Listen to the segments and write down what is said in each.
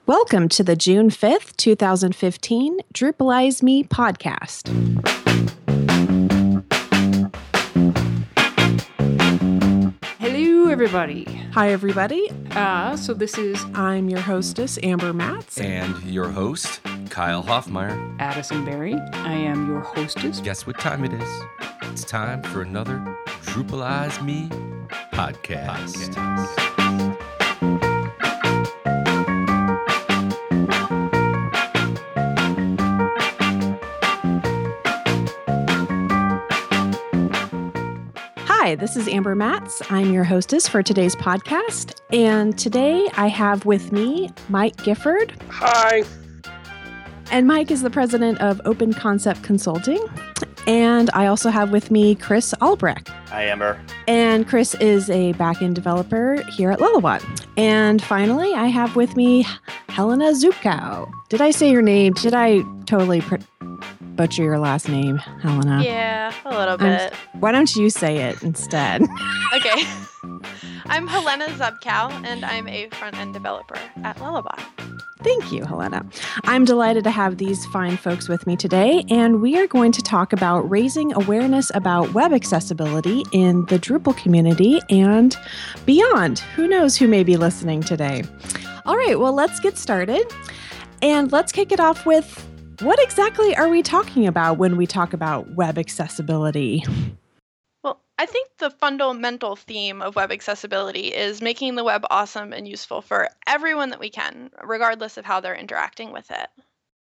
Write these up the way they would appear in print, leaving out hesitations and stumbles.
Welcome to the June 5th, 2015 Drupalize Me podcast. Hello, everybody. Hi, everybody. I'm your hostess, Amber Matz. And your host, Kyle Hoffmeyer. Addison Berry. I am your hostess. Guess what time it is? It's time for another Drupalize Me podcast. Hi, this is Amber Matz. I'm your hostess for today's podcast. And today I have with me Mike Gifford. Hi. And Mike is the president of Open Concept Consulting. And I also have with me Chris Albrecht. Hi, Amber. And Chris is a backend developer here at Lullabot. And finally, I have with me Helena Zupkow. Did I say your name? Did I totally butcher your last name, Helena? Yeah, a little bit. Why don't you say it instead? Okay. I'm Helena Zupkow, and I'm a front-end developer at Lullabot. Thank you, Helena. I'm delighted to have these fine folks with me today, and we are going to talk about raising awareness about web accessibility in the Drupal community and beyond. Who knows who may be listening today? All right, well, let's get started. And let's kick it off with, what exactly are we talking about when we talk about web accessibility? Well, I think the fundamental theme of web accessibility is making the web awesome and useful for everyone that we can, regardless of how they're interacting with it.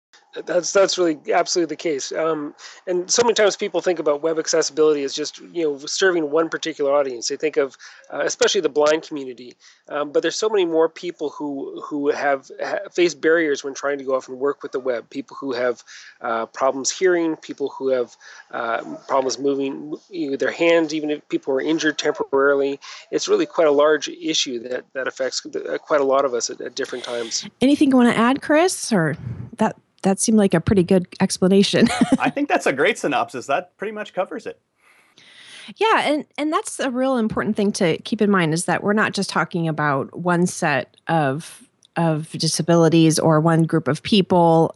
That's really absolutely the case. And so many times people think about web accessibility as just, serving one particular audience. They think of, especially the blind community. But there's so many more people who have faced barriers when trying to go off and work with the web. People who have problems hearing, people who have problems moving their hands, even if people are injured temporarily. It's really quite a large issue that affects quite a lot of us at different times. Anything you want to add, Chris, or that seemed like a pretty good explanation. I think that's a great synopsis. That pretty much covers it. Yeah, and that's a real important thing to keep in mind, is that we're not just talking about one set of disabilities or one group of people.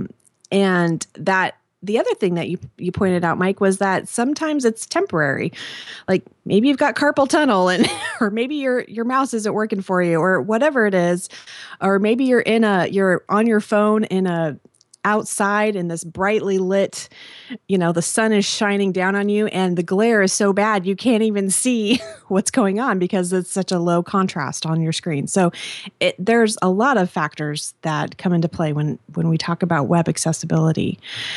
And that the other thing that you pointed out, Mike, was that sometimes it's temporary. Like maybe you've got carpal tunnel, or maybe your mouse isn't working for you, or whatever it is, or maybe you're on your phone outside in this brightly lit, the sun is shining down on you and the glare is so bad you can't even see what's going on because it's such a low contrast on your screen. So there's a lot of factors that come into play when we talk about web accessibility.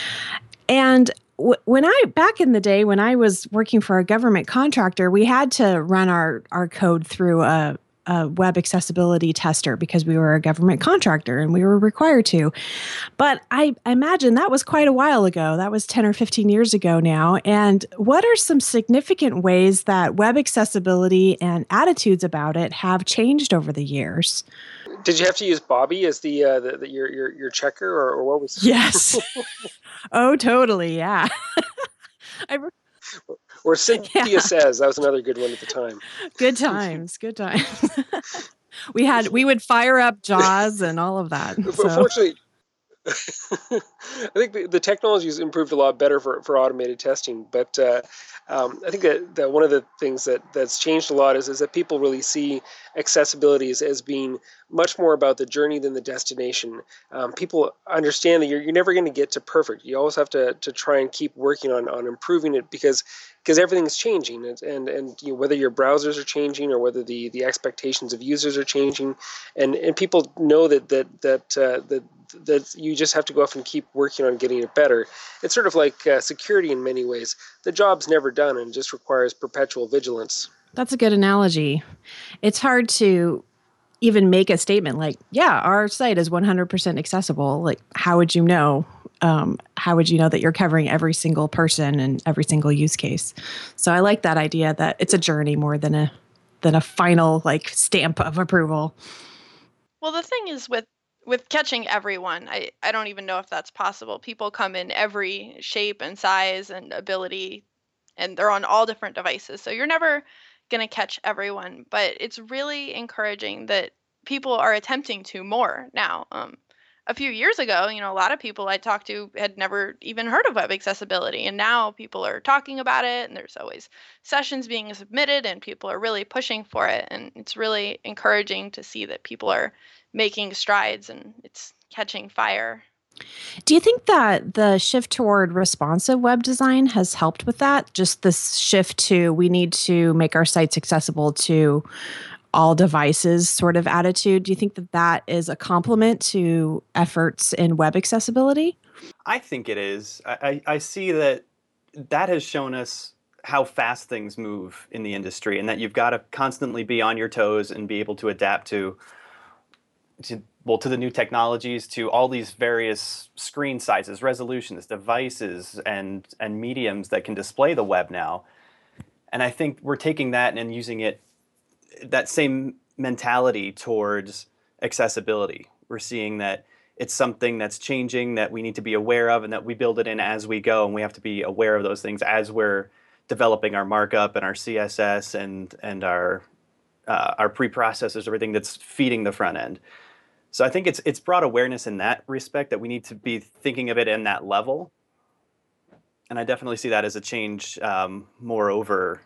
And back in the day when I was working for a government contractor, we had to run our code through a web accessibility tester because we were a government contractor and we were required to. But I imagine that was quite a while ago. That was 10 or 15 years ago now. And what are some significant ways that web accessibility and attitudes about it have changed over the years? Did you have to use Bobby as your checker, or what was? Yes. Oh, totally. Yeah. Or Cynthia Says, that was another good one at the time. Good times. We would fire up JAWS and all of that. Unfortunately, I think the technology has improved a lot better for automated testing, but I think that one of the things that's changed a lot is that people really see accessibility as being much more about the journey than the destination. People understand that you're never going to get to perfect. You always have to try and keep working on improving it because everything's changing, and whether your browsers are changing or whether the expectations of users are changing, and people know that you just have to go off and keep working on getting it better. It's sort of like security in many ways. The job's never done and just requires perpetual vigilance. That's a good analogy. It's hard to even make a statement like, yeah, our site is 100% accessible. Like, how would you know? How would you know that you're covering every single person and every single use case? So I like that idea that it's a journey more than a final stamp of approval. Well, the thing is with catching everyone, I don't even know if that's possible. People come in every shape and size and ability, and they're on all different devices. So you're never going to catch everyone, but it's really encouraging that people are attempting to more now. A few years ago, a lot of people I talked to had never even heard of web accessibility, and now people are talking about it, and there's always sessions being submitted, and people are really pushing for it, and it's really encouraging to see that people are making strides and it's catching fire. Do you think that the shift toward responsive web design has helped with that? Just this shift to we need to make our sites accessible to all devices sort of attitude. Do you think that that is a complement to efforts in web accessibility? I think it is. I see that has shown us how fast things move in the industry, and that you've got to constantly be on your toes and be able to adapt to the new technologies, to all these various screen sizes, resolutions, devices, and mediums that can display the web now. And I think we're taking that and using it, that same mentality towards accessibility. We're seeing that it's something that's changing, that we need to be aware of, and that we build it in as we go. And we have to be aware of those things as we're developing our markup and our CSS and our preprocessors, everything that's feeding the front end. So I think it's brought awareness in that respect, that we need to be thinking of it in that level. And I definitely see that as a change moreover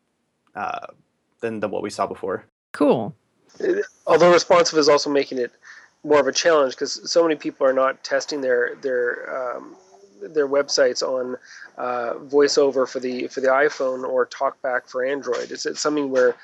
than what we saw before. Cool. Although responsive is also making it more of a challenge, because so many people are not testing their websites on VoiceOver for the iPhone or TalkBack for Android. It's something where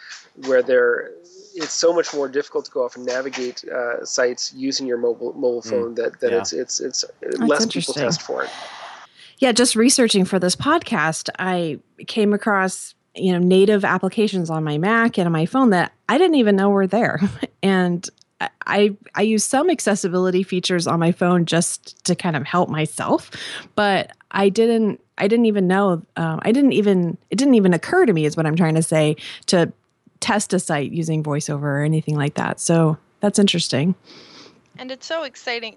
it's so much more difficult to go off and navigate sites using your mobile phone that yeah. it's less people test for it. Yeah, just researching for this podcast, I came across native applications on my Mac and on my phone that I didn't even know were there, and I use some accessibility features on my phone just to kind of help myself, but I didn't even know. It didn't even occur to me, is what I'm trying to say, to test a site using VoiceOver or anything like that. So that's interesting. And it's so exciting.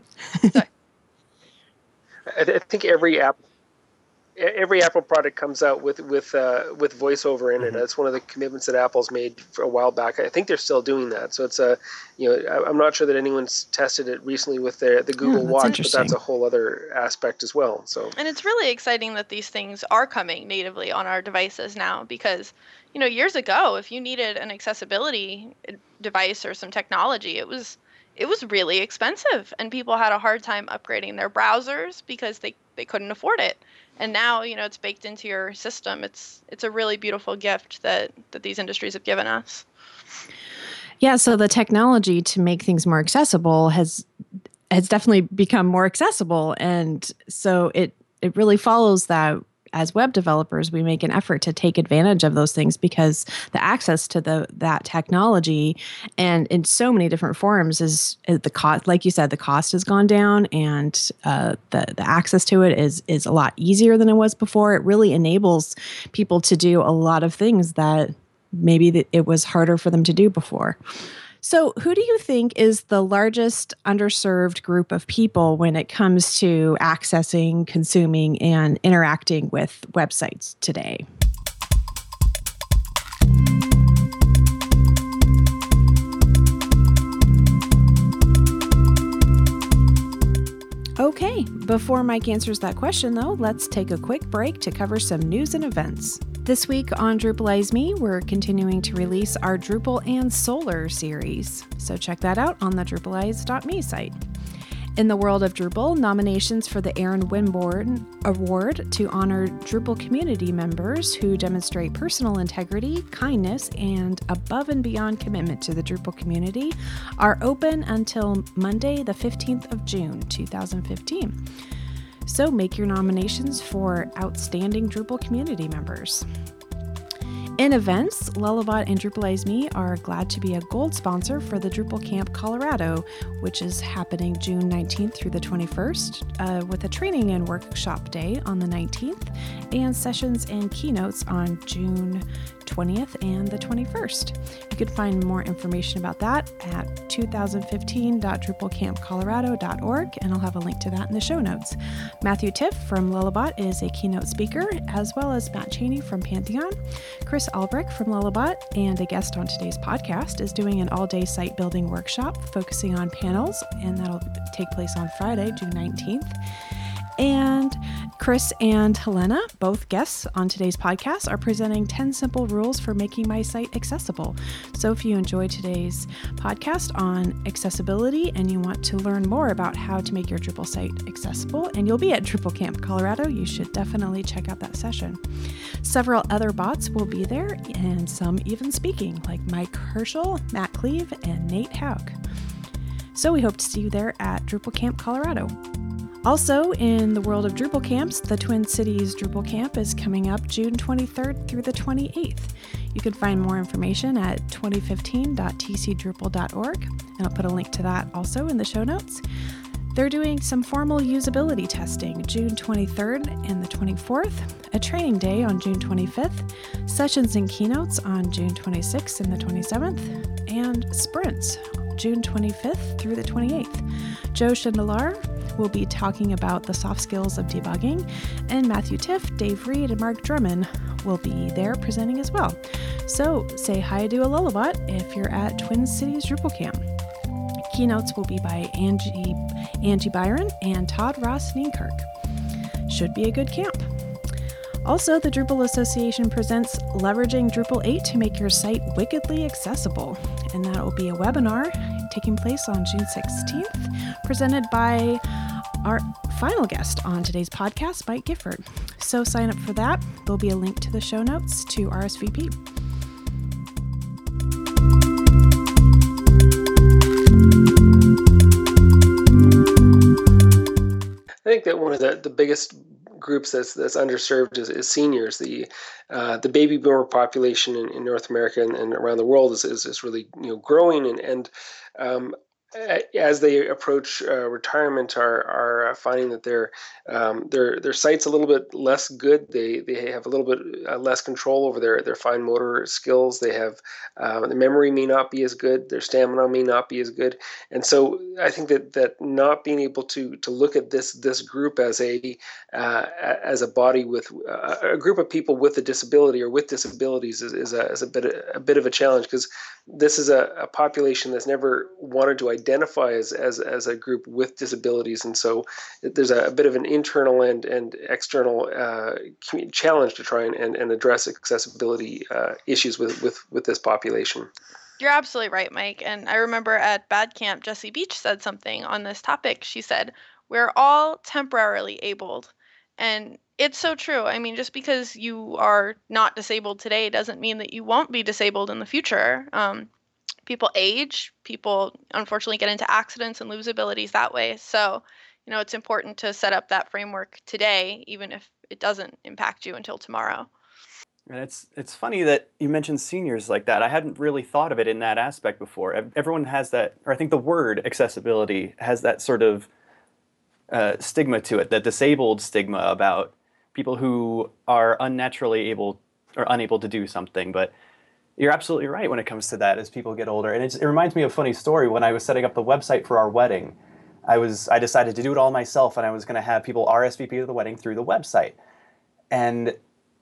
I think every Apple product comes out with VoiceOver in it. That's one of the commitments that Apple's made for a while back. I think they're still doing that. So it's I'm not sure that anyone's tested it recently with the Google Watch, but that's a whole other aspect as well. So, and it's really exciting that these things are coming natively on our devices now, because years ago, if you needed an accessibility device or some technology, it was really expensive, and people had a hard time upgrading their browsers because they couldn't afford it. And now, it's baked into your system. It's a really beautiful gift that these industries have given us. Yeah, so the technology to make things more accessible has definitely become more accessible. And so it really follows that as web developers, we make an effort to take advantage of those things, because the access to that technology, and in so many different forms, is the cost. Like you said, the cost has gone down, and the access to it is a lot easier than it was before. It really enables people to do a lot of things that maybe it was harder for them to do before. So who do you think is the largest underserved group of people when it comes to accessing, consuming, and interacting with websites today? Okay, before Mike answers that question, though, let's take a quick break to cover some news and events. This week on Drupalize Me, we're continuing to release our Drupal and Solar series, so check that out on the drupalize.me site. In the world of Drupal, nominations for the Aaron Winborn Award to honor Drupal community members who demonstrate personal integrity, kindness, and above and beyond commitment to the Drupal community are open until Monday, the 15th of June, 2015. So make your nominations for outstanding Drupal community members. In events, Lullabot and Drupalize Me are glad to be a gold sponsor for the Drupal Camp Colorado, which is happening June 19th through the 21st, with a training and workshop day on the 19th, and sessions and keynotes on June 20th, and the 21st. You can find more information about that at 2015.drupalcampcolorado.org, and I'll have a link to that in the show notes. Matthew Tiff from Lullabot is a keynote speaker, as well as Matt Cheney from Pantheon. Chris Albrecht from Lullabot and a guest on today's podcast is doing an all-day site building workshop focusing on panels, and that'll take place on Friday, June 19th. And Chris and Helena, both guests on today's podcast, are presenting 10 simple rules for making my site accessible. So if you enjoyed today's podcast on accessibility and you want to learn more about how to make your Drupal site accessible, and you'll be at Drupal Camp Colorado, you should definitely check out that session. Several other bots will be there, and some even speaking, like Mike Herschel, Matt Cleve, and Nate Haug. So we hope to see you there at Drupal Camp Colorado. Also, in the world of Drupal camps, the Twin Cities Drupal Camp is coming up June 23rd through the 28th. You can find more information at 2015.tcdrupal.org, and I'll put a link to that also in the show notes. They're doing some formal usability testing June 23rd and the 24th, a training day on June 25th, sessions and keynotes on June 26th and the 27th, and sprints June 25th through the 28th. Joe Schindelar will be talking about the soft skills of debugging, and Matthew Tiff, Dave Reed, and Mark Drummond will be there presenting as well. So say hi to a Lullabot if you're at Twin Cities Drupal Camp. Keynotes will be by Angie Byron and Todd Ross Nienkerk. Should be a good camp. Also, the Drupal Association presents Leveraging Drupal 8 to Make Your Site Wickedly Accessible, and that will be a webinar taking place on June 16th, presented by our final guest on today's podcast, Mike Gifford. So sign up for that. There'll be a link to the show notes to RSVP. I think that one of the biggest groups that's underserved is seniors. The baby boomer population in North America and around the world is really growing, and as they approach retirement, are finding that their sight's a little bit less good. They have a little bit less control over their fine motor skills. They have the memory may not be as good. Their stamina may not be as good. And so I think that not being able to look at this group as a body with a group of people with a disability or with disabilities is a bit of a challenge, because this is a population that's never wanted to identify as a group with disabilities, and so there's a bit of an internal and external challenge to try and address accessibility issues with this population. You're absolutely right, Mike. And I remember at Bad Camp, Jessie Beach said something on this topic. She said, "We're all temporarily abled." And it's so true. I mean, just because you are not disabled today doesn't mean that you won't be disabled in the future. People age, people unfortunately get into accidents and lose abilities that way. So, it's important to set up that framework today, even if it doesn't impact you until tomorrow. And it's funny that you mentioned seniors like that. I hadn't really thought of it in that aspect before. Everyone has that, or I think the word accessibility has that sort of stigma to it, that disabled stigma about people who are unnaturally able or unable to do something. But you're absolutely right when it comes to that as people get older. And it reminds me of a funny story. When I was setting up the website for our wedding, I decided to do it all myself, and I was going to have people RSVP to the wedding through the website. And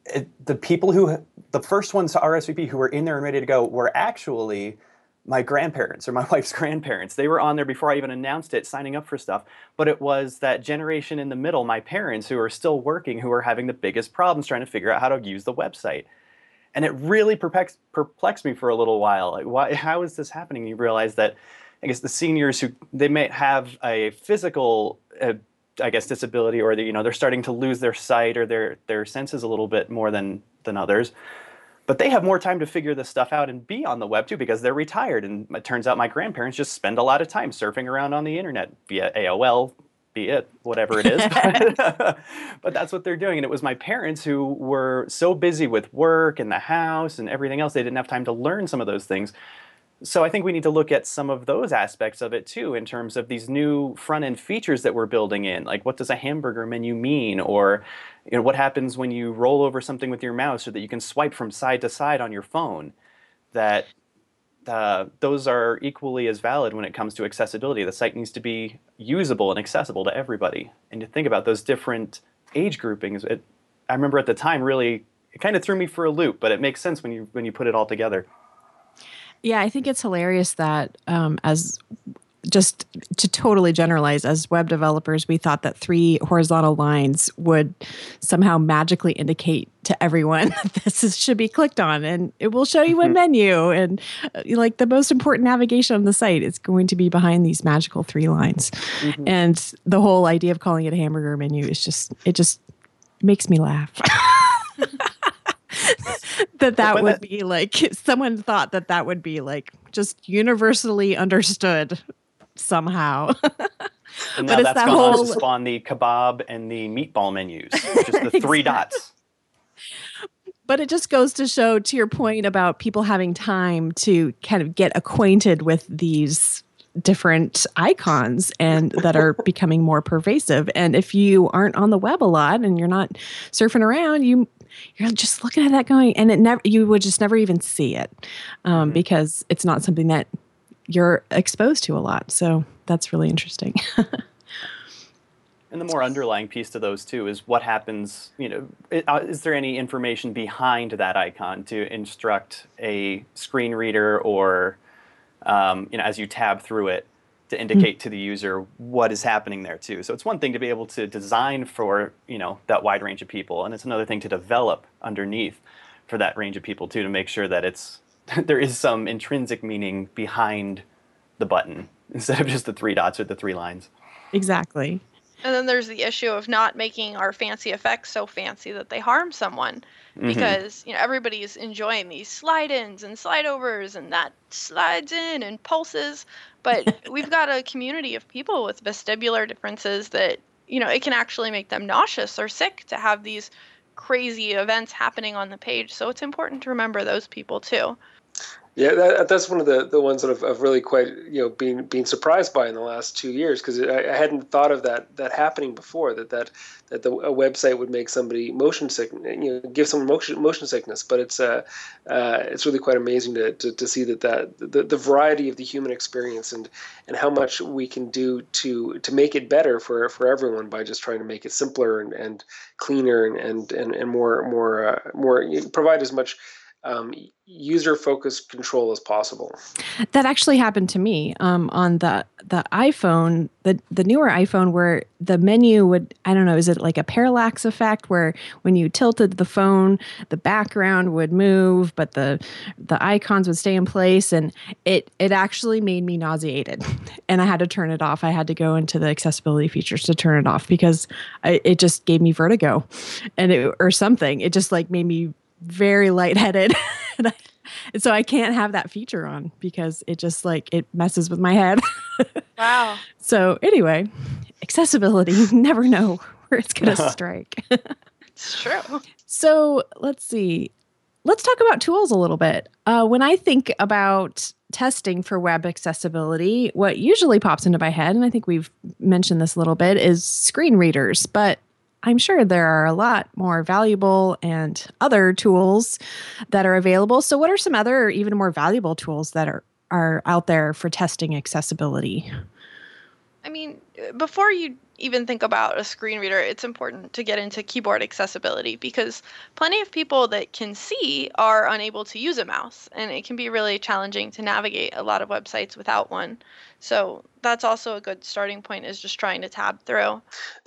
the first ones to RSVP who were in there and ready to go were actually my grandparents or my wife's grandparents. They were on there before I even announced it, signing up for stuff. But it was that generation in the middle, my parents, who are still working, who are having the biggest problems trying to figure out how to use the website. And it really perplexed me for a little while. Like, how is this happening? You realize that, I guess, the seniors they may have a physical, disability, or they're starting to lose their sight or their senses a little bit more than others. But they have more time to figure this stuff out and be on the web too, because they're retired. And it turns out my grandparents just spend a lot of time surfing around on the internet via AOL, be it whatever it is. But that's what they're doing. And it was my parents who were so busy with work and the house and everything else, they didn't have time to learn some of those things. So I think we need to look at some of those aspects of it too, in terms of these new front-end features that we're building in. Like, what does a hamburger menu mean? Or, what happens when you roll over something with your mouse so that you can swipe from side to side on your phone? That those are equally as valid when it comes to accessibility. The site needs to be usable and accessible to everybody. And to think about those different age groupings, I remember at the time really, it kind of threw me for a loop, but it makes sense when you put it all together. Yeah, I think it's hilarious that as just to totally generalize, as web developers, we thought that 3 horizontal lines would somehow magically indicate to everyone this should be clicked on, and it will show you a menu, and like the most important navigation on the site is going to be behind these magical 3 lines. And the whole idea of calling it a hamburger menu is just makes me laugh. that would be like, someone thought that would be like just universally understood somehow. And now that's gone on to spawn the kebab and the meatball menus, just the 3 dots. But it just goes to show, to your point about people having time to kind of get acquainted with these different icons and that are becoming more pervasive. And if you aren't on the web a lot and you're not surfing around, you're just looking at that going, and you would just never even see it because it's not something that you're exposed to a lot. So that's really interesting. And the more underlying piece to those too is what happens, is there any information behind that icon to instruct a screen reader or, as you tab through it, to indicate to the user what is happening there too. So it's one thing to be able to design for, that wide range of people, and it's another thing to develop underneath for that range of people too, to make sure that there is some intrinsic meaning behind the button instead of just the 3 dots or the 3 lines. Exactly. And then there's the issue of not making our fancy effects so fancy that they harm someone, because everybody's enjoying these slide-ins and slide-overs and that slides in and pulses, but we've got a community of people with vestibular differences that it can actually make them nauseous or sick to have these crazy events happening on the page. So it's important to remember those people too. Yeah, that's one of the ones that I've really quite been surprised by in the last 2 years, because I hadn't thought of that happening before, that a website would make somebody motion sick, give someone motion sickness. But it's really quite amazing to see that the variety of the human experience and how much we can do to make it better for everyone by just trying to make it simpler and cleaner and more provide as much user-focused control as possible. That actually happened to me on the iPhone, the newer iPhone, where the menu would, I don't know, is it like a parallax effect where when you tilted the phone, the background would move, but the icons would stay in place, and it actually made me nauseated, and I had to turn it off. I had to go into the accessibility features to turn it off because it just gave me vertigo, or something. It just like made me very lightheaded. And so I can't have that feature on because it just it messes with my head. Wow. So anyway, accessibility, you never know where it's going to strike. It's true. So let's see. Let's talk about tools a little bit. When I think about testing for web accessibility, what usually pops into my head, and I think we've mentioned this a little bit, is screen readers. But I'm sure there are a lot more valuable and other tools that are available. So what are some other even more valuable tools that are out there for testing accessibility? I mean, before you even think about a screen reader, it's important to get into keyboard accessibility, because plenty of people that can see are unable to use a mouse, and it can be really challenging to navigate a lot of websites without one. So that's also a good starting point, is just trying to tab through.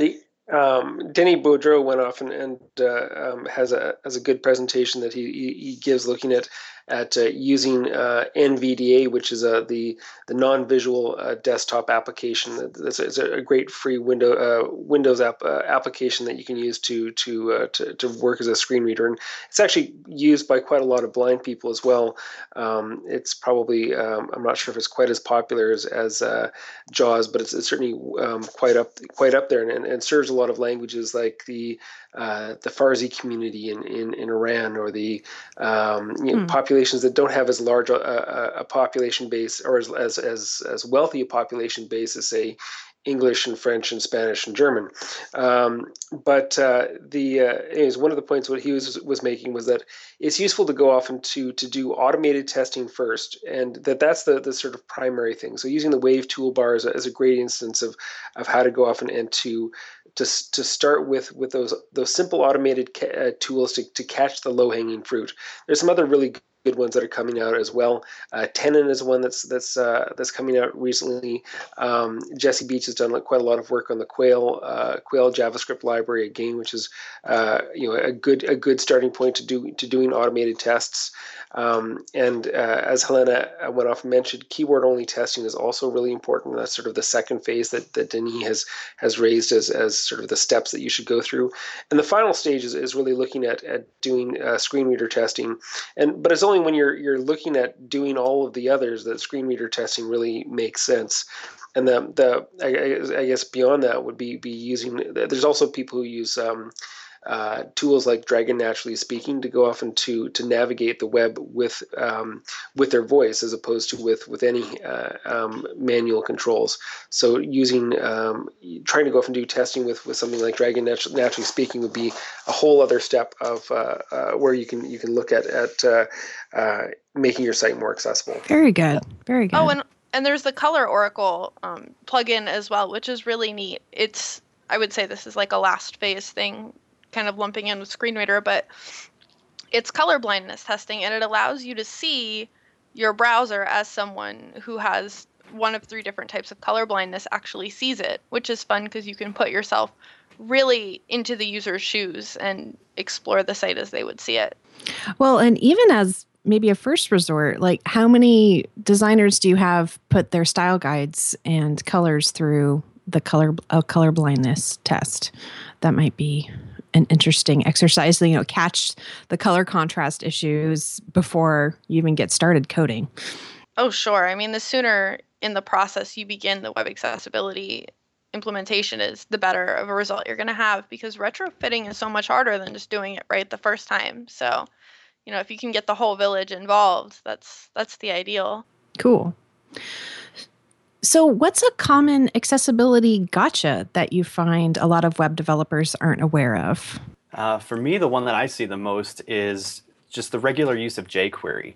Denny Boudreau went off and has a good presentation that he gives looking at using NVDA, which is the non-visual desktop application. It's a great free Windows application that you can use to work as a screen reader, and it's actually used by quite a lot of blind people as well. It's probably I'm not sure if it's quite as popular as JAWS, but it's certainly quite up there, and serves a lot of languages like the Farsi community in Iran, or the popular populations that don't have as large a population base, or as wealthy a population base as, say, English and French and Spanish and German. Anyways, one of the points what he was making was that it's useful to go off and to do automated testing first, and that's the sort of primary thing. So using the Wave toolbar as a great instance of how to go off and to start with those simple automated tools to catch the low hanging fruit. There's some other really good ones that are coming out as well. Tenon is one that's coming out recently. Jesse Beach has done quite a lot of work on the Quail JavaScript library again, which is a good starting point to doing automated tests. As Helena went off and mentioned, keyword only testing is also really important. That's sort of the second phase that Denis has raised as sort of the steps that you should go through. And the final stage is really looking at doing screen reader testing. But it's only when you're looking at doing all of the others that screen reader testing really makes sense. And I guess beyond that would be using. There's also people who use tools like Dragon Naturally Speaking to go off and to navigate the web with their voice, as opposed to with any manual controls. So trying to go off and do testing with something like Dragon Naturally Speaking would be a whole other step of where you can look at making your site more accessible. Very good. Very good. Oh, and there's the Color Oracle plugin as well, which is really neat. I would say this is like a last phase thing, kind of lumping in with screen reader, but it's color blindness testing, and it allows you to see your browser as someone who has one of 3 different types of color blindness actually sees it, which is fun because you can put yourself really into the user's shoes and explore the site as they would see it. Well, and even as maybe a first resort, like how many designers do you have put their style guides and colors through the color blindness test? That might be an interesting exercise to, catch the color contrast issues before you even get started coding. Oh, sure. I mean, the sooner in the process you begin the web accessibility implementation is, the better of a result you're going to have, because retrofitting is so much harder than just doing it right the first time. So, if you can get the whole village involved, that's the ideal. Cool. So what's a common accessibility gotcha that you find a lot of web developers aren't aware of? For me, the one that I see the most is just the regular use of jQuery.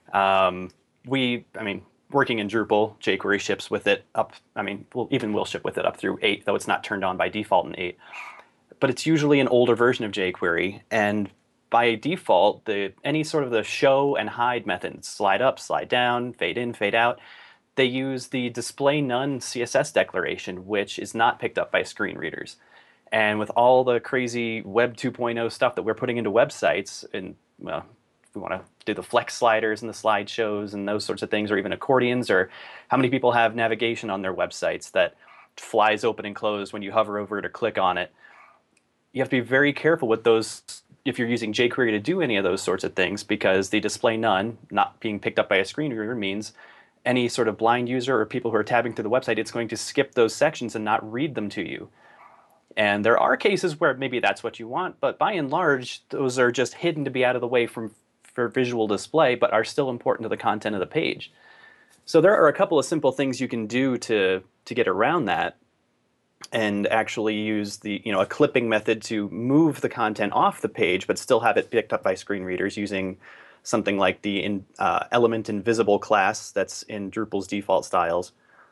Working in Drupal, jQuery ships with it up. We'll ship with it up through 8, though it's not turned on by default in 8. But it's usually an older version of jQuery, and by default, any sort of the show and hide methods, slide up, slide down, fade in, fade out, they use the display none CSS declaration, which is not picked up by screen readers. And with all the crazy Web 2.0 stuff that we're putting into websites, and if we want to do the flex sliders and the slideshows and those sorts of things, or even accordions, or how many people have navigation on their websites that flies open and close when you hover over it or click on it. You have to be very careful with those if you're using jQuery to do any of those sorts of things, because the display none not being picked up by a screen reader means any sort of blind user or people who are tabbing through the website, it's going to skip those sections and not read them to you. And there are cases where maybe that's what you want, but by and large, those are just hidden to be out of the way for visual display, but are still important to the content of the page. So there are a couple of simple things you can do to get around that, and actually use a clipping method to move the content off the page, but still have it picked up by screen readers using something like the element invisible class that's in Drupal's default styles.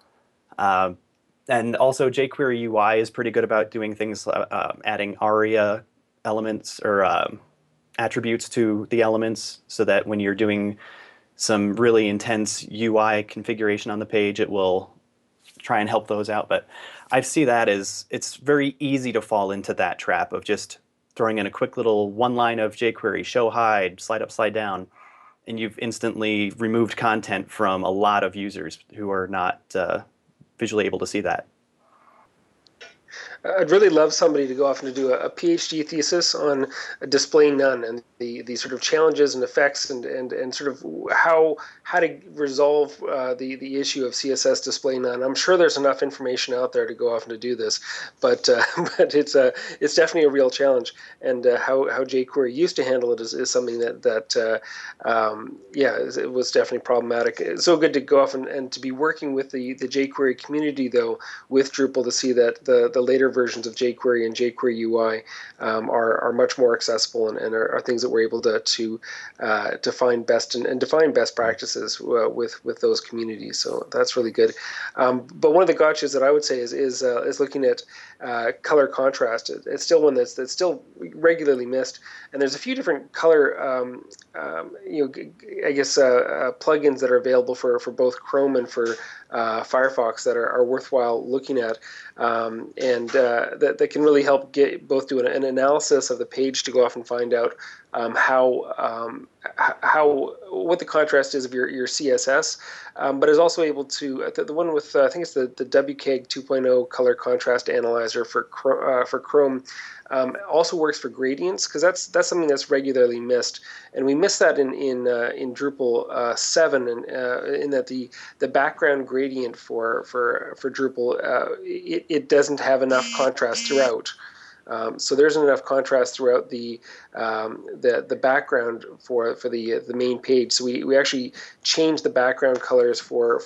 And also jQuery UI is pretty good about doing things, adding ARIA elements or attributes to the elements, so that when you're doing some really intense UI configuration on the page, it will try and help those out. But I see that as it's very easy to fall into that trap of just throwing in a quick little one line of jQuery, show hide, slide up, slide down, and you've instantly removed content from a lot of users who are not visually able to see that. I'd really love somebody to go off and to do a PhD thesis on display none and the sort of challenges and effects and sort of how to resolve the issue of CSS display none. I'm sure there's enough information out there to go off and to do this, but but it's definitely a real challenge. And how jQuery used to handle it is something that it was definitely problematic. It's so good to go off and to be working with the jQuery community though with Drupal to see that the later versions of jQuery and jQuery UI are much more accessible and are things that we're able to find best and define best practices with those communities. So that's really good. But one of the gotchas that I would say is looking at color contrast. It's still one that's still regularly missed, and there's a few different color plugins that are available for both Chrome and for Firefox that are worthwhile looking at, and that can really help both do an analysis of the page to go off and find out what the contrast is of your CSS, but is also able to the one with I think it's the WCAG 2.0 color contrast analyzer for Chrome. Also works for gradients because that's something that's regularly missed, and we miss that in Drupal 7, and in that the background gradient for Drupal it doesn't have enough contrast throughout. So there isn't enough contrast throughout the background for the main page. So we actually changed the background colors for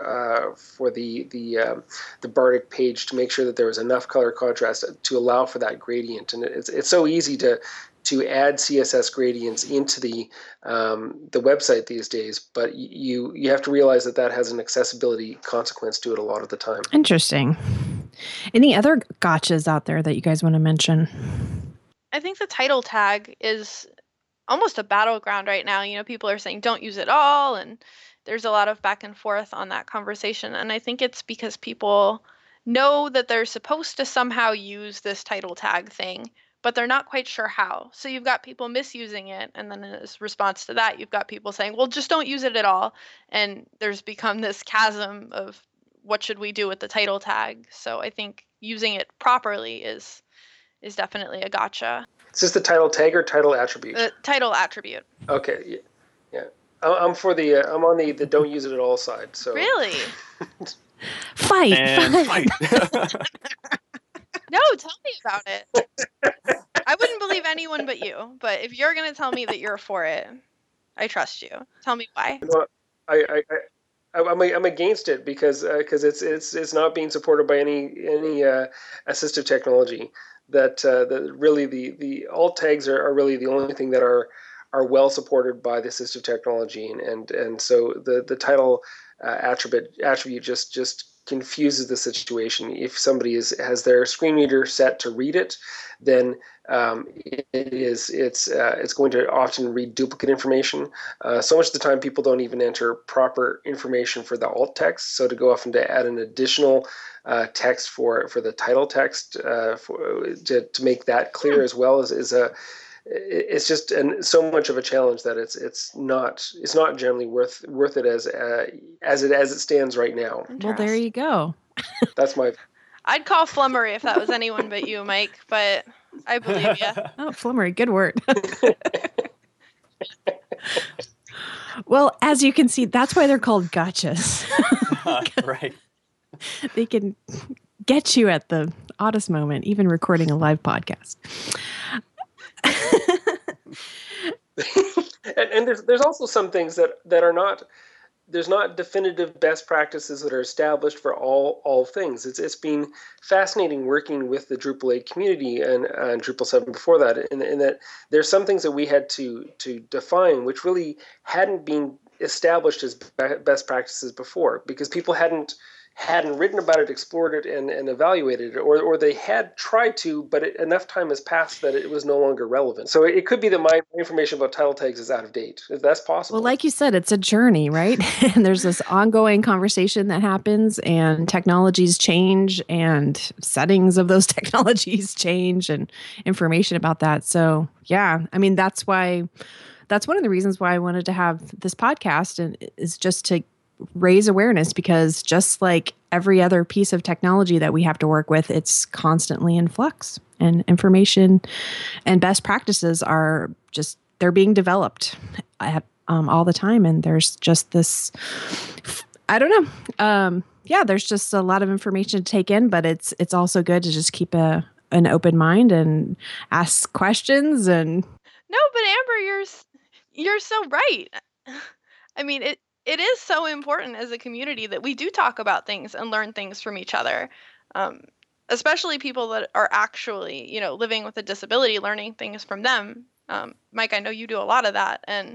the Bardic page to make sure that there was enough color contrast to allow for that gradient. And it's so easy to add CSS gradients into the website these days, but you have to realize that has an accessibility consequence to it a lot of the time. Interesting. Any other gotchas out there that you guys want to mention? I think the title tag is almost a battleground right now. People are saying don't use it all, and there's a lot of back and forth on that conversation. And I think it's because people know that they're supposed to somehow use this title tag thing, but they're not quite sure how. So you've got people misusing it, and then in response to that, you've got people saying, well, just don't use it at all. And there's become this chasm of what should we do with the title tag. So I think using it properly is definitely a gotcha. Is this the title tag or title attribute? The title attribute. Okay, yeah. I'm on the don't use it at all side. So really? Fight. No, tell me about it. I wouldn't believe anyone but you. But if you're going to tell me that you're for it, I trust you. Tell me why. I'm against it because it's not being supported by any assistive technology. That really the alt tags are really the only thing that are well supported by the assistive technology, and so the title attribute just confuses the situation. If somebody has their screen reader set to read it, then it's going to often read duplicate information. So much of the time, people don't even enter proper information for the alt text. So to go off and to add an additional text for the title text to make that clear as well it's just so much of a challenge that it's not generally worth it as it stands right now. Well, there you go. That's my. I'd call flummery if that was anyone but you, Mike, but I believe you. Oh, flummery, good word. Well, as you can see, that's why they're called gotchas. Right. They can get you at the oddest moment, even recording a live podcast. and there's also some things that are not. There's not definitive best practices that are established for all things. It's been fascinating working with the Drupal 8 community and Drupal 7 before that, in that there's some things that we had to define which really hadn't been established as best practices before, because people hadn't written about it, explored it, and evaluated it, or they had tried to, but enough time has passed that it was no longer relevant. So it could be that my information about title tags is out of date. That's possible. Well, like you said, it's a journey, right? And there's this ongoing conversation that happens, and technologies change, and settings of those technologies change, and information about that. So yeah, I mean, that's one of the reasons why I wanted to have this podcast, and is just to raise awareness, because just like every other piece of technology that we have to work with, it's constantly in flux, and information and best practices are just, they're being developed all the time. And there's just this, I don't know. Yeah, there's just a lot of information to take in, but it's also good to just keep an open mind and ask questions. And No, but Amber, you're so right. I mean, it is so important as a community that we do talk about things and learn things from each other. Um, Especially people that are actually, living with a disability, learning things from them. Mike, I know you do a lot of that, and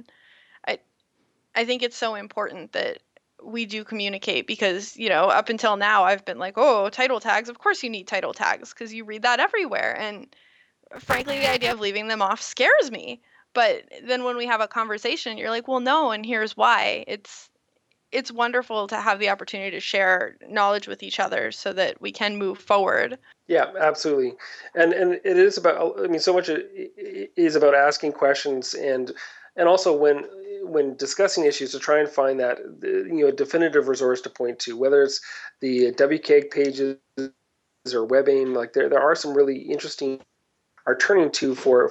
I think it's so important that we do communicate, because, up until now I've been like, oh, title tags, of course you need title tags because you read that everywhere. And frankly, the idea of leaving them off scares me. But then when we have a conversation, you're like, well, no, and here's why. It's wonderful to have the opportunity to share knowledge with each other so that we can move forward. Yeah, absolutely. And it is about, I mean, so much is about asking questions, and also when discussing issues, to try and find that, a definitive resource to point to, whether it's the WCAG pages or WebAIM. Like there are some really interesting are turning to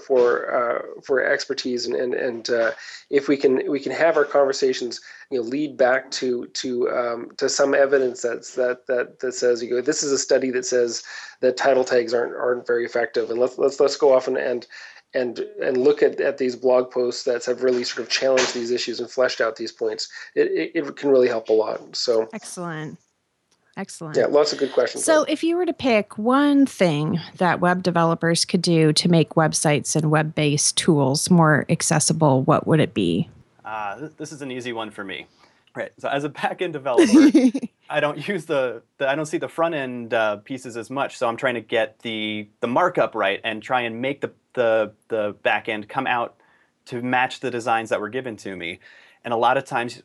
for expertise, and if we can have our conversations lead back to some evidence that says this is a study that says that title tags aren't very effective, and let's go off and look at these blog posts that have really sort of challenged these issues and fleshed out these points. It can really help a lot. So excellent. Yeah, lots of good questions. So if you were to pick one thing that web developers could do to make websites and web-based tools more accessible, what would it be? This is an easy one for me. Right. So as a back-end developer, I don't use I don't see the front-end pieces as much. So I'm trying to get the markup right and try and make the back-end come out to match the designs that were given to me. And a lot of times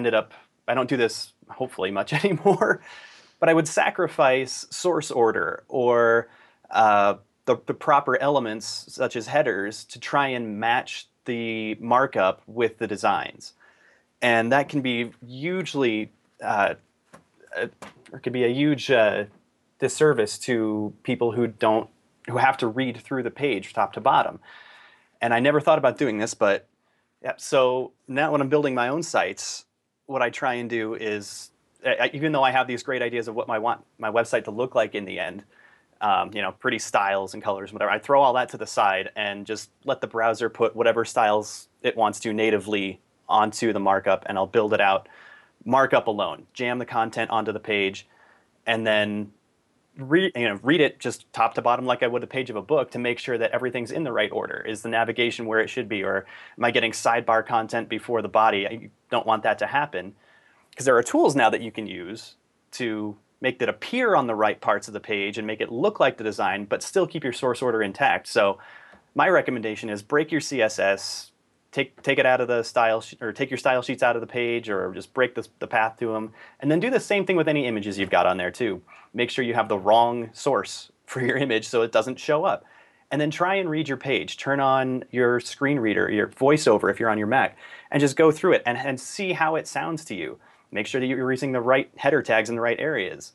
I don't do this hopefully much anymore, but I would sacrifice source order or the proper elements such as headers to try and match the markup with the designs. And that can be hugely, or could be a huge disservice to people who have to read through the page top to bottom. And I never thought about doing this, but yeah. So now when I'm building my own sites, what I try and do is, even though I have these great ideas of what I want my website to look like in the end, pretty styles and colors, whatever, I throw all that to the side and just let the browser put whatever styles it wants to natively onto the markup, and I'll build it out. Markup alone, jam the content onto the page, and then read it just top to bottom like I would a page of a book to make sure that everything's in the right order. Is the navigation where it should be, or am I getting sidebar content before the body? I don't want that to happen, because there are tools now that you can use to make that appear on the right parts of the page and make it look like the design, but still keep your source order intact. So my recommendation is break your CSS, take it out of the style, or take your style sheets out of the page, or just break the path to them, and then do the same thing with any images you've got on there too. Make sure you have the wrong source for your image so it doesn't show up. And then try and read your page. Turn on your screen reader, your VoiceOver if you're on your Mac, and just go through it and see how it sounds to you. Make sure that you're using the right header tags in the right areas.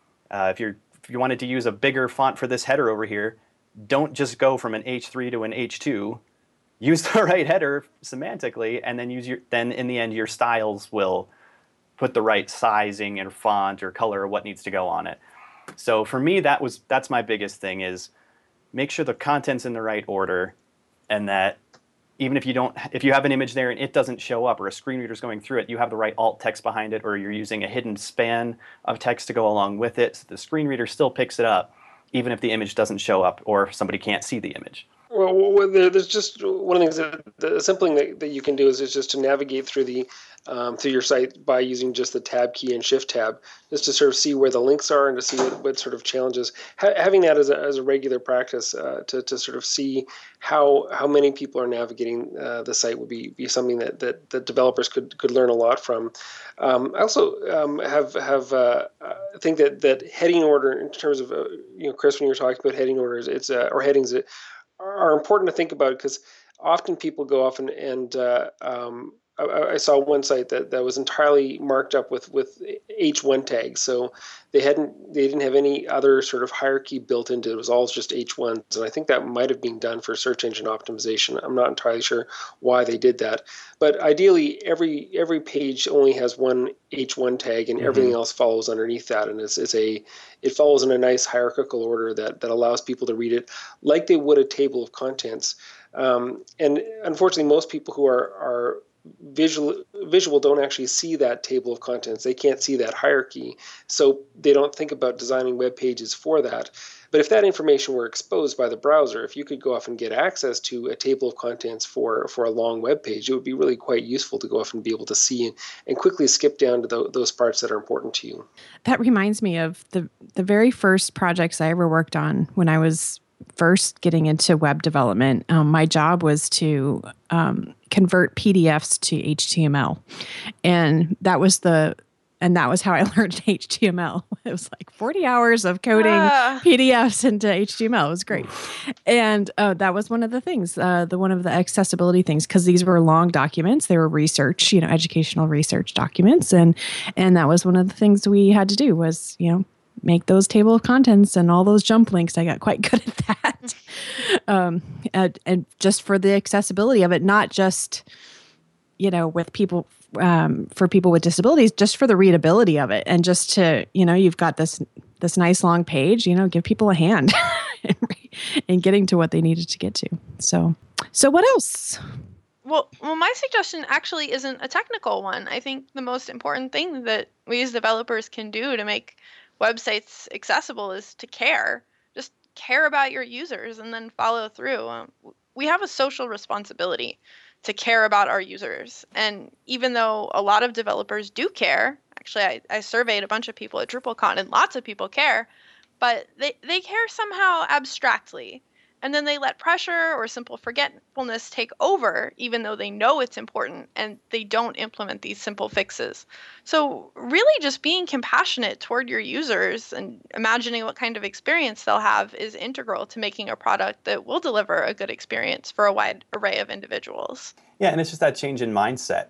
If you wanted to use a bigger font for this header over here, don't just go from an H3 to an H2. Use the right header semantically, and then then in the end your styles will put the right sizing and font or color or what needs to go on it. So for me, that's my biggest thing, is make sure the content's in the right order, and that even if you have an image there and it doesn't show up, or a screen reader's going through it, you have the right alt text behind it, or you're using a hidden span of text to go along with it, so the screen reader still picks it up, even if the image doesn't show up or somebody can't see the image. Well, there's just one of the things the simple thing that you can do is just to navigate through through your site by using just the tab key and shift tab, just to sort of see where the links are and to see what sort of challenges. Having that as a regular practice to sort of see how many people are navigating the site would be something that developers could learn a lot from. I also think that heading order, in terms of Chris, when you were talking about heading orders, or headings, are important to think about, because often people go off and I saw one site that was entirely marked up with H1 tags. So they didn't have any other sort of hierarchy built into it. It was all just H1s. And I think that might have been done for search engine optimization. I'm not entirely sure why they did that. But ideally, every page only has one H1 tag, and everything else follows underneath that. And it follows in a nice hierarchical order that allows people to read it like they would a table of contents. And unfortunately, most people who are visual don't actually see that table of contents. They can't see that hierarchy, so they don't think about designing web pages for that. But if that information were exposed by the browser, if you could go off and get access to a table of contents for a long web page, it would be really quite useful to go off and be able to see and quickly skip down to those parts that are important to you. That reminds me of the very first projects I ever worked on when I was first getting into web development. My job was to convert PDFs to HTML, and that was how I learned HTML. It was like 40 hours of coding PDFs into HTML. It was great. And that was one of the things, one of the accessibility things, because these were long documents. They were research, educational research documents. And that was one of the things we had to do was, make those table of contents and all those jump links. I got quite good at that. And just for the accessibility of it, not just, with people, for people with disabilities, just for the readability of it. And just to, you've got this nice long page, give people a hand in getting to what they needed to get to. So what else? Well, my suggestion actually isn't a technical one. I think the most important thing that we as developers can do to make websites accessible is to care. Just care about your users and then follow through. We have a social responsibility to care about our users. And even though a lot of developers do care, actually I surveyed a bunch of people at DrupalCon and lots of people care, but they care somehow abstractly. And then they let pressure or simple forgetfulness take over, even though they know it's important, and they don't implement these simple fixes. So really just being compassionate toward your users and imagining what kind of experience they'll have is integral to making a product that will deliver a good experience for a wide array of individuals. Yeah, and it's just that change in mindset.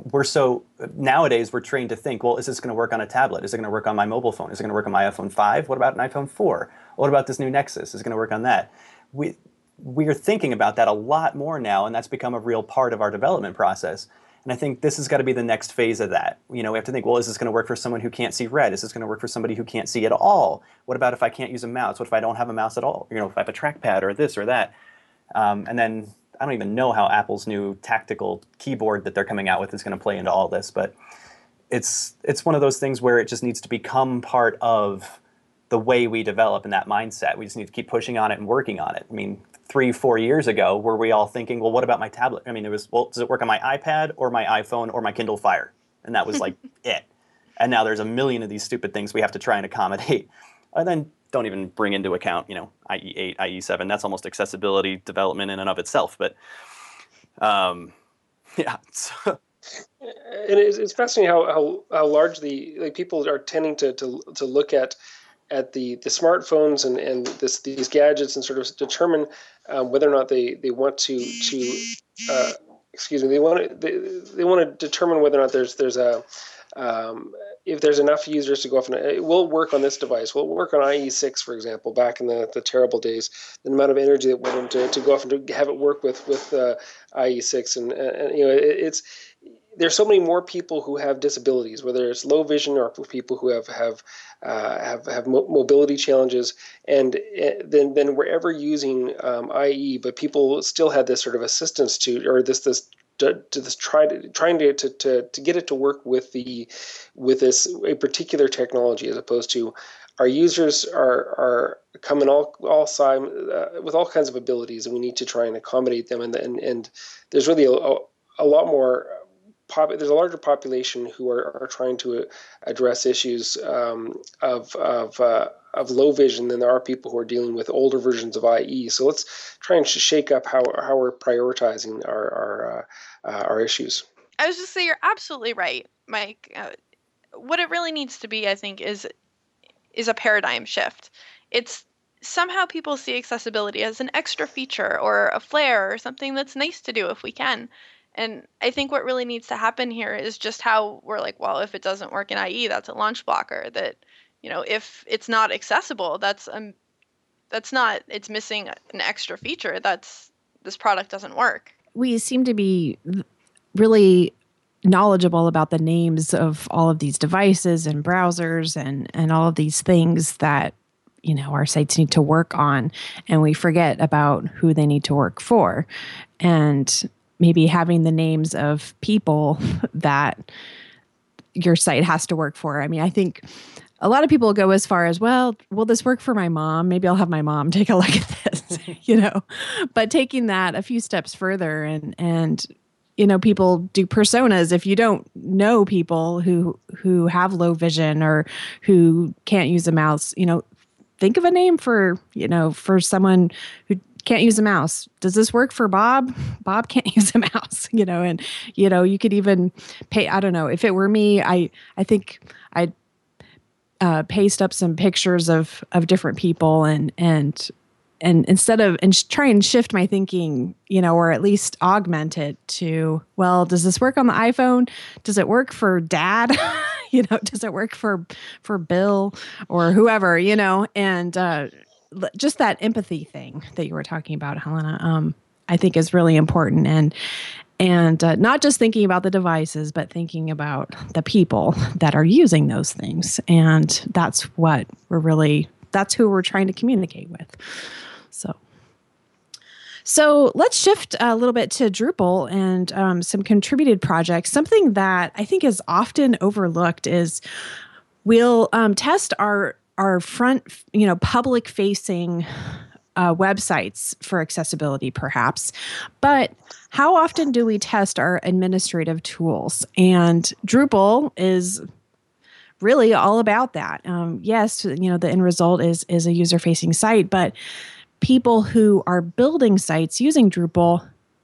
Nowadays we're trained to think, well, is this going to work on a tablet? Is it going to work on my mobile phone? Is it going to work on my iPhone 5? What about an iPhone 4? What about this new Nexus? Is it going to work on that? We are thinking about that a lot more now, and that's become a real part of our development process. And I think this has got to be the next phase of that. We have to think, well, is this going to work for someone who can't see red? Is this going to work for somebody who can't see at all? What about if I can't use a mouse? What if I don't have a mouse at all? If I have a trackpad or this or that? And then I don't even know how Apple's new tactical keyboard that they're coming out with is going to play into all this, but it's one of those things where it just needs to become part of the way we develop in that mindset. We just need to keep pushing on it and working on it. 3-4 years ago, were we all thinking, well, what about my tablet? It was, well, does it work on my iPad or my iPhone or my Kindle Fire? And that was like it. And now there's a million of these stupid things we have to try and accommodate. And then don't even bring into account, IE8, IE7. That's almost accessibility development in and of itself. But yeah. And it's fascinating how largely people are tending to look at the smartphones and these gadgets and sort of determine whether or not they want to they want to determine whether or not there's a if there's enough users to go off and it will work on this device. Will it work on IE6, for example, back in the terrible days? The amount of energy that went into to go off and to have it work with IE6 and it's. There's so many more people who have disabilities, whether it's low vision or people who have mobility challenges, and then we're ever using IE, but people still had this sort of assistance trying to get it to work with a particular technology, as opposed to our users are coming all sides with all kinds of abilities, and we need to try and accommodate them, and there's really a lot more. There's a larger population who are trying to address issues of low vision than there are people who are dealing with older versions of IE. So let's try and shake up how we're prioritizing our issues. I was just saying, you're absolutely right, Mike. What it really needs to be, I think, is a paradigm shift. It's somehow people see accessibility as an extra feature or a flair or something that's nice to do if we can. And I think what really needs to happen here is just how we're like, well, if it doesn't work in IE, that's a launch blocker. That, if it's not accessible, that's not, it's missing an extra feature. This product doesn't work. We seem to be really knowledgeable about the names of all of these devices and browsers and all of these things that our sites need to work on, and we forget about who they need to work for. And maybe having the names of people that your site has to work for. I mean, I think a lot of people go as far as, well, will this work for my mom? Maybe I'll have my mom take a look at this, but taking that a few steps further and people do personas. If you don't know people who have low vision or who can't use a mouse, think of a name for someone who can't use a mouse. Does this work for Bob? Bob can't use a mouse, and, you could even pay, I don't know, if it were me, I think I'd paste up some pictures of different people and instead of, and try and shift my thinking, or at least augment it to, well, does this work on the iPhone? Does it work for Dad? Does it work for Bill or whoever, and just that empathy thing that you were talking about, Helena, I think is really important. And not just thinking about the devices, but thinking about the people that are using those things. And that's who we're trying to communicate with. So let's shift a little bit to Drupal and some contributed projects. Something that I think is often overlooked is we'll test our front, public-facing websites for accessibility, perhaps. But how often do we test our administrative tools? And Drupal is really all about that. Yes, the end result is a user-facing site, but people who are building sites using Drupal,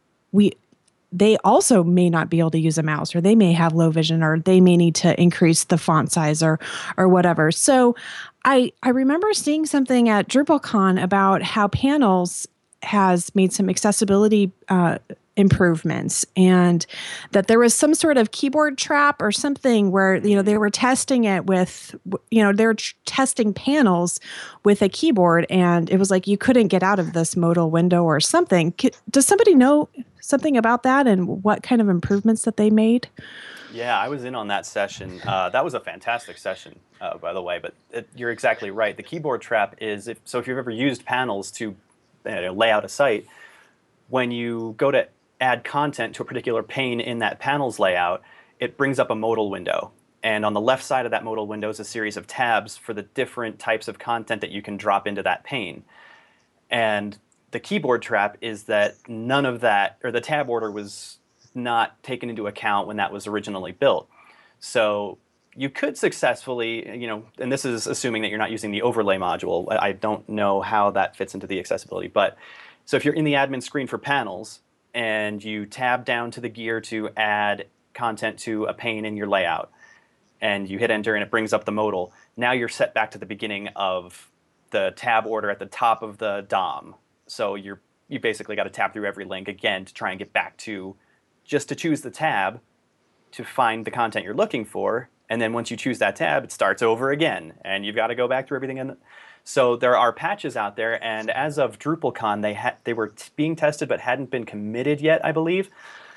they also may not be able to use a mouse, or they may have low vision, or they may need to increase the font size or whatever. So I remember seeing something at DrupalCon about how Panels has made some accessibility improvements, and that there was some sort of keyboard trap or something where they were testing it with they were testing Panels with a keyboard, and it was like you couldn't get out of this modal window or something. Does somebody know something about that and what kind of improvements that they made? Yeah, I was in on that session. That was a fantastic session, by the way. But you're exactly right. The keyboard trap is if you've ever used Panels to lay out a site, when you go to add content to a particular pane in that Panels layout, it brings up a modal window. And on the left side of that modal window is a series of tabs for the different types of content that you can drop into that pane. And the keyboard trap is that none of that, or the tab order was not taken into account when that was originally built. So you could successfully, and this is assuming that you're not using the overlay module. I don't know how that fits into the accessibility. But so if you're in the admin screen for Panels, and you tab down to the gear to add content to a pane in your layout, and you hit enter and it brings up the modal, now you're set back to the beginning of the tab order at the top of the DOM. So you basically got to tab through every link again to try and get back to, just to choose the tab to find the content you're looking for, and then once you choose that tab, it starts over again, and you've got to go back through everything. So there are patches out there, and as of DrupalCon, they were being tested but hadn't been committed yet, I believe.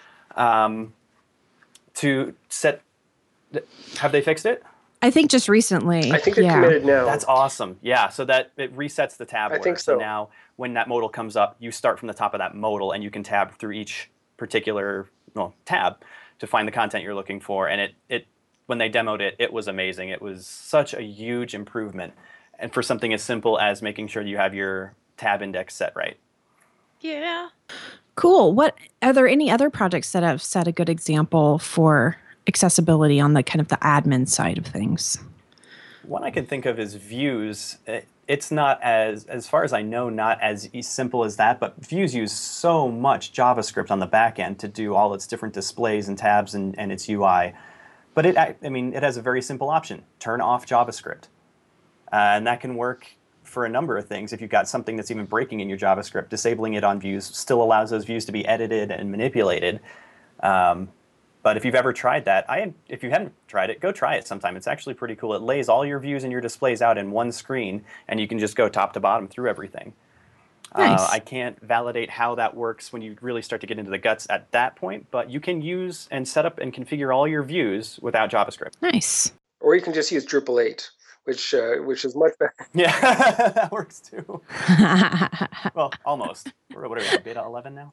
To set, have they fixed it? I think just recently. I think they're committed now. That's awesome. Yeah, so that it resets the tab order. I think so. So now when that modal comes up, you start from the top of that modal, and you can tab through each particular tab to find the content you're looking for. And it when they demoed it, it was amazing. It was such a huge improvement. And for something as simple as making sure you have your tab index set right. Yeah. Cool. Are there any other projects that have set a good example for accessibility on the kind of the admin side of things? One I can think of is Views. It's not as far as I know, not as simple as that, but Views use so much JavaScript on the back end to do all its different displays and tabs and its UI. But it has a very simple option: turn off JavaScript. And that can work for a number of things. If you've got something that's even breaking in your JavaScript, disabling it on Views still allows those views to be edited and manipulated. But if you've ever tried that, if you haven't tried it, go try it sometime. It's actually pretty cool. It lays all your views and your displays out in one screen, and you can just go top to bottom through everything. Nice. I can't validate how that works when you really start to get into the guts at that point, but you can use and set up and configure all your views without JavaScript. Nice. Or you can just use Drupal 8, which is much better. Yeah, that works too. Well, almost. What are we on, beta 11 now?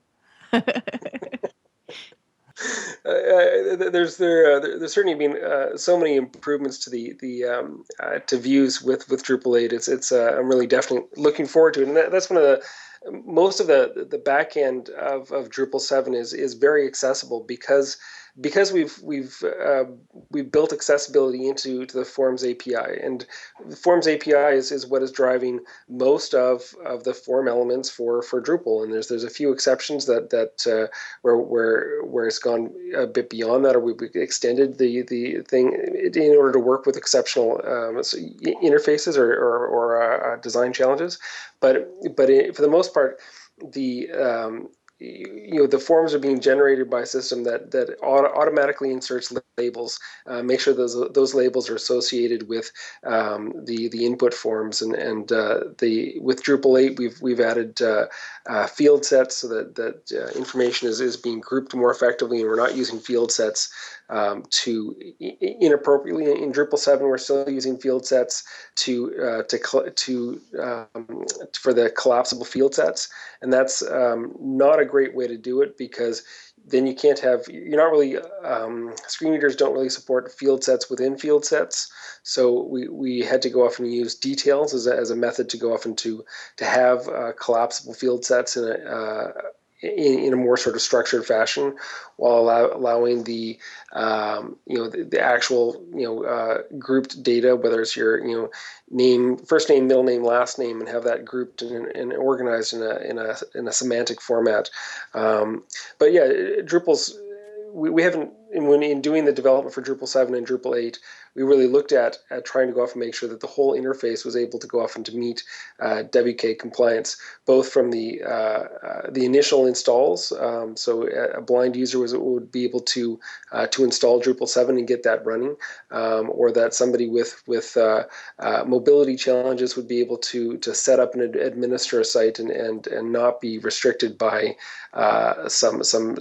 There's certainly been so many improvements to to views with Drupal 8. I'm really definitely looking forward to it, and that's one of the most of the back end of Drupal 7 is very accessible because we've built accessibility into the Forms API, and the Forms API is what is driving most of the form elements for Drupal. And there's a few exceptions that where it's gone a bit beyond that, or we've extended the thing in order to work with exceptional interfaces or design challenges. But for the most part, the forms are being generated by a system that automatically inserts labels, make sure those labels are associated with the input forms, and with Drupal 8 we've added field sets so that information is being grouped more effectively, and we're not using field sets to inappropriately. In Drupal 7 we're still using field sets for the collapsible field sets, and that's not a great way to do it, because then you're not really, screen readers don't really support field sets within field sets. So we had to go off and use details as a method to go off and to have collapsible field sets in a more sort of structured fashion, while allowing the actual grouped data, whether it's your name, first name, middle name, last name, and have that grouped and organized in a semantic format. But yeah, Drupal's we haven't, in doing the development for Drupal 7 and Drupal 8, we really looked at trying to go off and make sure that the whole interface was able to go off and to meet WK compliance, both from the initial installs. So a blind user would be able to install Drupal 7 and get that running, or that somebody with mobility challenges would be able to set up and administer a site and not be restricted by some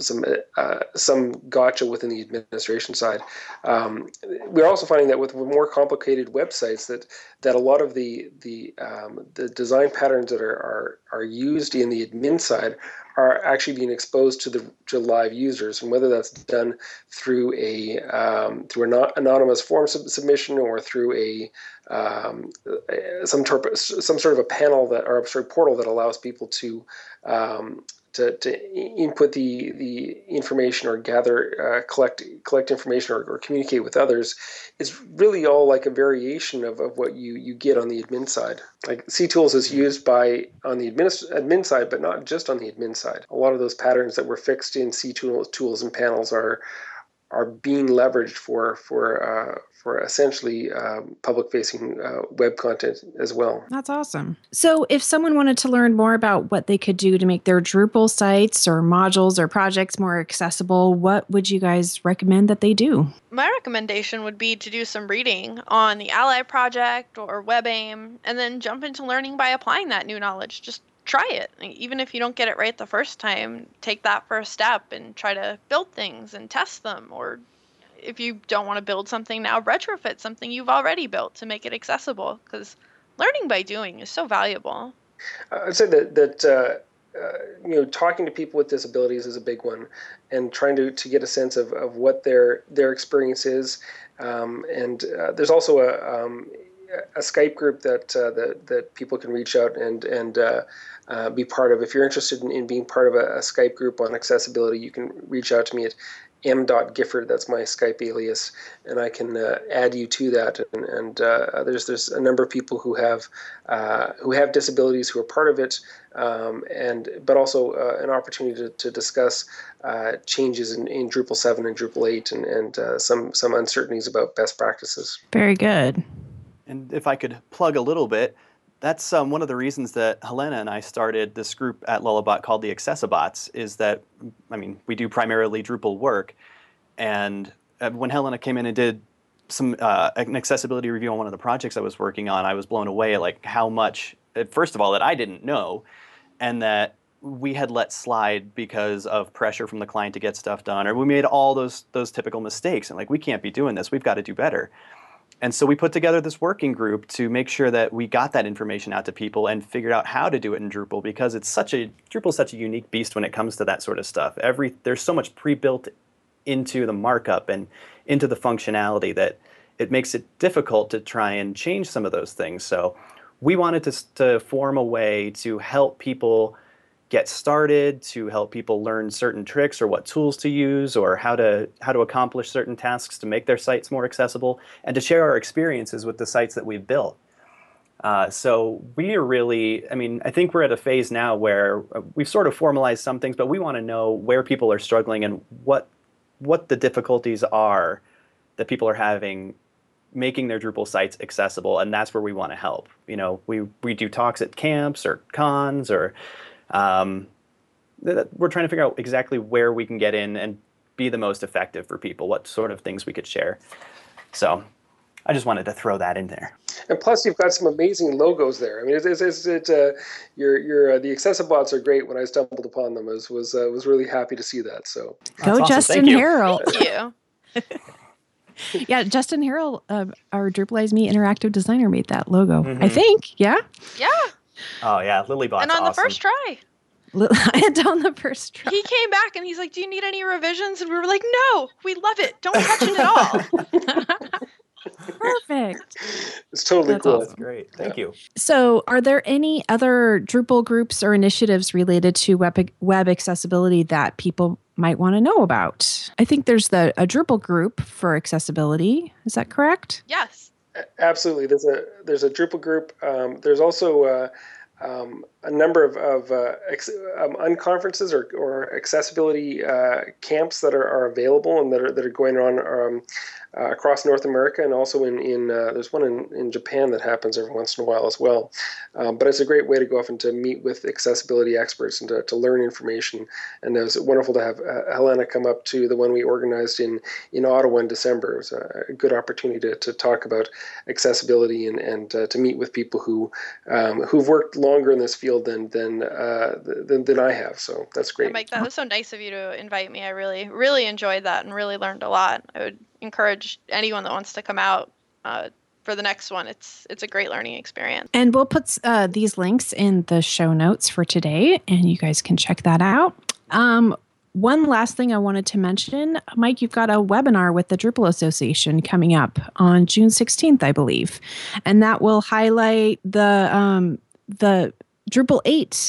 gotcha within the administration side. We're also finding that with more complicated websites that a lot of the design patterns that are used in the admin side are actually being exposed to live users, and whether that's done through an anonymous form submission, or through some sort of a panel portal that allows people to input the information, or collect information, or communicate with others. It's really all like a variation of what you get on the admin side. Like CTools is used on the admin side, but not just on the admin side. A lot of those patterns that were fixed in CTools and panels are being leveraged for essentially public-facing web content as well. That's awesome. So if someone wanted to learn more about what they could do to make their Drupal sites or modules or projects more accessible, what would you guys recommend that they do? My recommendation would be to do some reading on the Ally project or WebAIM, and then jump into learning by applying that new knowledge. Just try it. Even if you don't get it right the first time, take that first step and try to build things and test them. Or if you don't want to build something now, retrofit something you've already built to make it accessible, because learning by doing is so valuable. I'd say that talking to people with disabilities is a big one, and trying to get a sense of what their experience is. And there's also a Skype group that people can reach out and be part of. If you're interested in being part of a Skype group on accessibility, you can reach out to me at m.gifford, that's my Skype alias, and I can add you to that. And there's a number of people who have disabilities who are part of it, but also an opportunity to discuss changes in Drupal 7 and Drupal 8 and some uncertainties about best practices. Very good. And if I could plug a little bit, That's one of the reasons that Helena and I started this group at Lullabot called the Accessibots, is that, I mean, we do primarily Drupal work. And when Helena came in and did an accessibility review on one of the projects I was working on, I was blown away at like how much, first of all, that I didn't know, and that we had let slide because of pressure from the client to get stuff done, or we made all those typical mistakes, and like, we can't be doing this, we've got to do better. And so we put together this working group to make sure that we got that information out to people and figured out how to do it in Drupal, because Drupal is such a unique beast when it comes to that sort of stuff. There's so much pre-built into the markup and into the functionality that it makes it difficult to try and change some of those things. So we wanted to form a way to help people get started, to help people learn certain tricks or what tools to use or how to accomplish certain tasks to make their sites more accessible, and to share our experiences with the sites that we've built. So we are really, I think we're at a phase now where we've sort of formalized some things, but we want to know where people are struggling and what the difficulties are that people are having making their Drupal sites accessible, and that's where we want to help. We do talks at camps or cons, or we're trying to figure out exactly where we can get in and be the most effective for people, what sort of things we could share. So I just wanted to throw that in there. And plus, you've got some amazing logos there. The Accessibots are great. When I stumbled upon them, was really happy to see that. So go, awesome. Justin Harrell. Thank you. Yeah, Justin Harrell, our Drupalize Me interactive designer, made that logo. Mm-hmm. I think, yeah. Yeah. Oh yeah, Lilybot's and on awesome. the first try. And on the first try. He came back and he's like, "Do you need any revisions?" And we were like, "No, we love it. Don't touch it at all." Perfect. It's totally That's cool. awesome. That's great. Thank you. So, are there any other Drupal groups or initiatives related to web accessibility that people might want to know about? I think there's a Drupal group for accessibility. Is that correct? Yes. Absolutely. There's a Drupal group. There's also a number of unconferences or accessibility camps that are available and that are going on across North America, and also in there's one in Japan that happens every once in a while as well. But it's a great way to go off and to meet with accessibility experts and to learn information. And it was wonderful to have Helena come up to the one we organized in Ottawa in December. It was a good opportunity to talk about accessibility and to meet with people who've worked longer in this field than I have. So that's great. Mike, that was so nice of you to invite me. I really, really enjoyed that and really learned a lot. I would encourage anyone that wants to come out for the next one. It's a great learning experience. And we'll put these links in the show notes for today, and you guys can check that out. One last thing I wanted to mention, Mike, you've got a webinar with the Drupal Association coming up on June 16th, I believe, and that will highlight the Drupal 8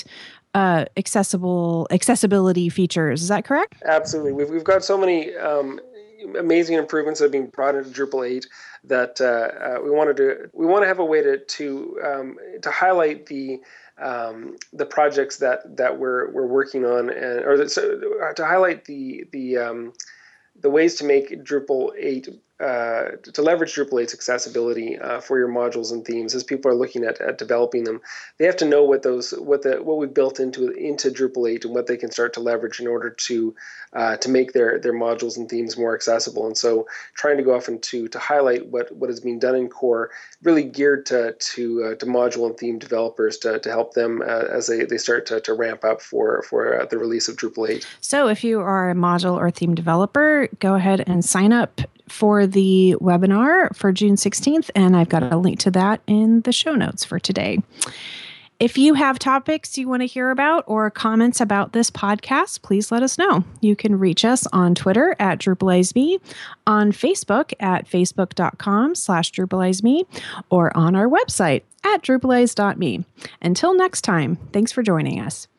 accessibility features. Is that correct? Absolutely. We've got so many amazing improvements that are being brought into Drupal 8 that we want to have a way to highlight the projects that we're working on, to highlight the ways to make Drupal 8 to leverage Drupal 8's accessibility for your modules and themes. As people are looking at developing them, they have to know what we built into Drupal 8 and what they can start to leverage in order to make their modules and themes more accessible. And so, trying to go off and to highlight what is being done in core, really geared to module and theme developers to help them as they start to ramp up for the release of Drupal 8. So, if you are a module or theme developer, go ahead and sign up for the webinar for June 16th, and I've got a link to that in the show notes for today. If you have topics you want to hear about or comments about this podcast, please let us know. You can reach us on Twitter at DrupalizeMe, on Facebook at facebook.com/DrupalizeMe, or on our website at drupalize.me. Until next time, thanks for joining us.